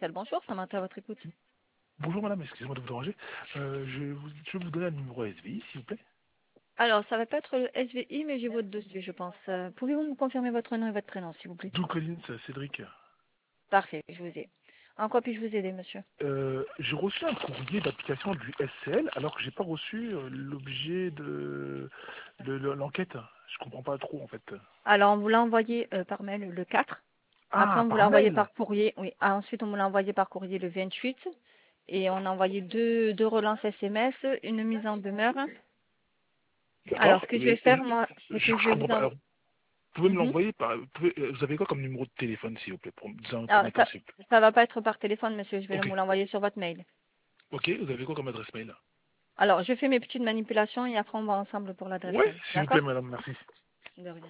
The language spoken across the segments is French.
commercial. Bonjour, ça m'a à votre écoute. Bonjour madame, excusez-moi de vous déranger. Je vais vous donner un numéro SVI, s'il vous plaît. Alors, ça va pas être le SVI, mais j'ai votre dossier, je pense. Pouvez-vous me confirmer votre nom et votre prénom, s'il vous plaît? Doug Collins, Cédric. Parfait, je vous ai. En quoi puis-je vous aider, monsieur? J'ai reçu un courrier d'application du SCL alors que j'ai pas reçu l'objet de l'enquête. Je comprends pas trop en fait. Alors, on vous l'a envoyé par mail le 4. Après, Ah, on vous par l'a envoyé mail. par courrier. Oui. Ah, ensuite, on vous l'a envoyé par courrier le 28. Et on a envoyé deux relances SMS, une mise en demeure. Alors, ce D'accord, que je vais mais faire, moi, c'est que je je vais comprends vous pas. en... Alors, vous pouvez me Mhm. l'envoyer par. Vous avez quoi comme numéro de téléphone, s'il vous plaît, dans un Alors, premier temps, s'il vous plaît. ça va pas être par téléphone, monsieur. Je vais Ok, vous l'envoyer sur votre mail. ok, vous avez quoi comme adresse mail? Alors, je fais mes petites manipulations et après, on va ensemble pour l'adresse Ouais, mail. s'il vous plaît, D'accord? madame, merci. De rien.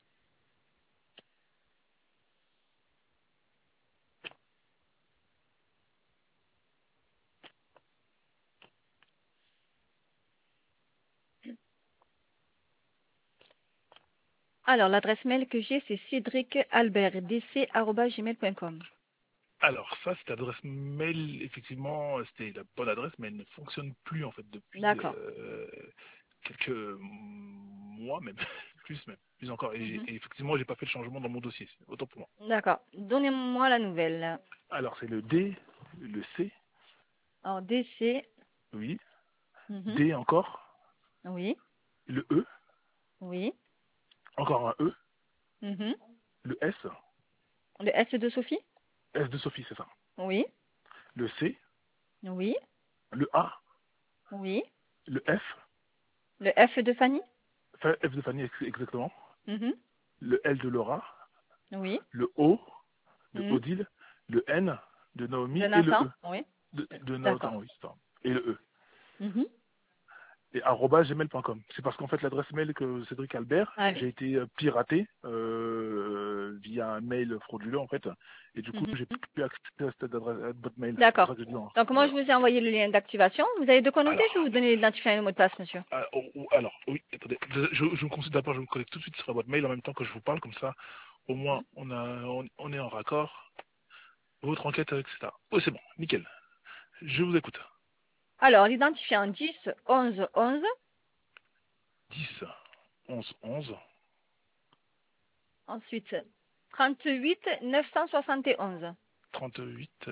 Alors, l'adresse mail que j'ai, c'est cédricalbertdc@gmail.com. Alors ça, cette adresse mail, effectivement, c'était la bonne adresse, mais elle ne fonctionne plus en fait depuis D'accord. quelques mois même, plus encore. Mhm. Et effectivement, j'ai pas fait le changement dans mon dossier, autant pour moi. D'accord. Donnez-moi la nouvelle. Alors c'est le D, le C, Alors, DC. oui, Mhm. D encore, Oui. le E, Oui. encore un E, Mhm. le S, Le S de Sophie? S de Sophie, c'est ça. Oui. Le C, Oui. le A, Oui. le F, Le F de Fanny? enfin, F de Fanny exactement, Mhm. le L de Laura, Oui. le O de Mhm. Odile, le N de De Naomi et le Nathan? E Oui. de D'accord. Nathan, oui, c'est ça. Et le E. Mhm. Et gmail.com. C'est parce qu'en fait l'adresse mail que Cédric Albert, Allez. j'ai été piraté via un mail frauduleux en fait, et du coup Mhm. j'ai plus accès à cette adresse, à votre mail. C'est pour D'accord. ça que je dis non. Donc, moi, je Voilà. vous ai envoyé le lien d'activation. Vous avez de quoi noter? Je vais Alors, vous donner l'identifiant et le mot de passe, monsieur. alors, oui, attendez, je me consulte d'abord, je me connecte tout de suite sur votre mail en même temps que je vous parle, comme ça, au moins on est en raccord. Votre enquête, etc. Oui, c'est bon, nickel. Je vous écoute. Alors, l'identifiant 10 11 11. 10, 11, 11, Ensuite, 38 971. 38,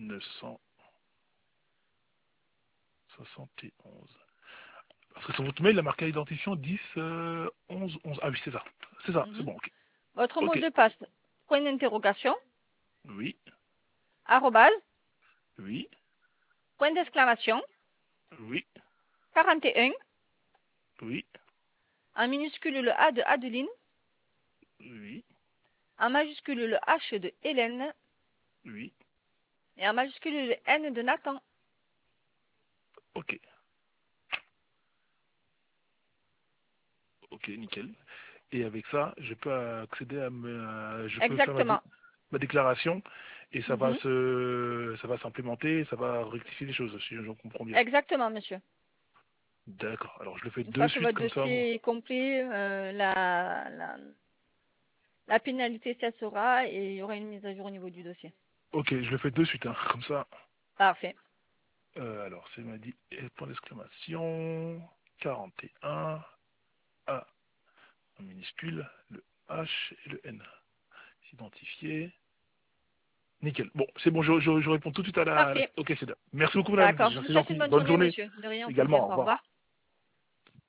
971. Parce que sur votre mail, il a marqué identifiant 10, 11, 11. Ah oui, c'est ça. C'est ça, c'est Mhm. bon, ok. Votre mot Ok. de passe, point d'interrogation, Oui, arrobase, oui, point d'exclamation, oui, 41, oui, en minuscule le A de Adeline, oui, en majuscule le H de Hélène oui. et en majuscule le N de Nathan. Ok. Ok, nickel. Et avec ça, je peux accéder je peux faire Exactement. ma déclaration et Mhm. ça va s'implémenter, ça va rectifier les choses, si j'en comprends bien. Exactement, monsieur. D'accord. Alors je le fais Une de fois que suite votre comme ça. dossier est complet, la pénalité cessera et il y aura une mise à jour au niveau du dossier. Ok, je le fais de suite, hein, comme ça. Parfait. Alors, c'est m'a dit point d'exclamation 41 A en minuscule, le H et le N. S'identifier. Nickel. Bon, c'est bon, je réponds tout de suite à la. Parfait. Ok, c'est bien. Merci beaucoup, madame. D'accord. Je vous C'est souhaite une gentil. bonne Bonne journée, journée monsieur. De rien, au plaisir. également. Au Au revoir. revoir.